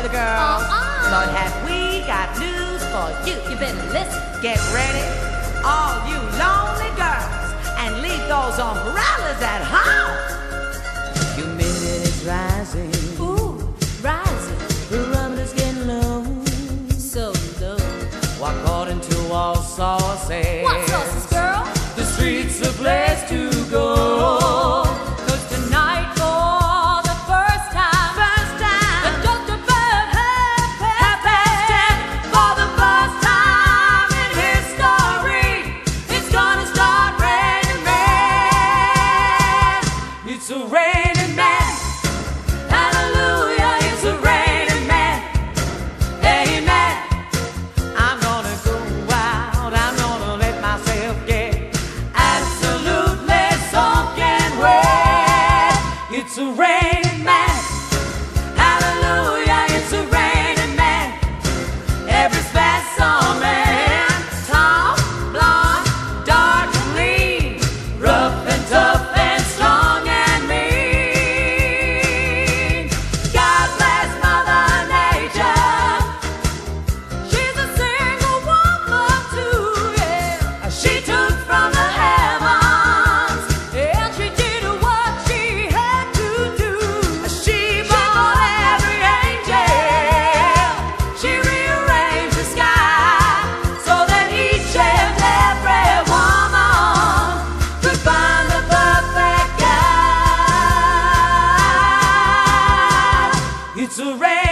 lonely girls. But have we got news for you? You better listen. Get ready, all you lonely girls, and leave those umbrellas at home. Humidity is rising. Ooh, rising. Barometer's getting low. So low. According to all sources, What sources, girl? the streets a place to go. 'Cause tonight for the first time, the Dr. Bird had passed it. For the first time in history, it's gonna start raining men. It's a raining man. Hallelujah, it's a raining man. Amen. I'm gonna go out, I'm gonna let myself get absolutely soaking wet. It's a raining man. Hallelujah, it's a raining man. Every specimen, tall, blonde, dark and lean, rough and tough and strong and mean. God bless Mother Nature. She's a single woman too, yeah. She took from the heavens, and she did what she had to do. She bought every angel. She rearranged the sky so that each and every woman could find the perfect guy. It's a rain.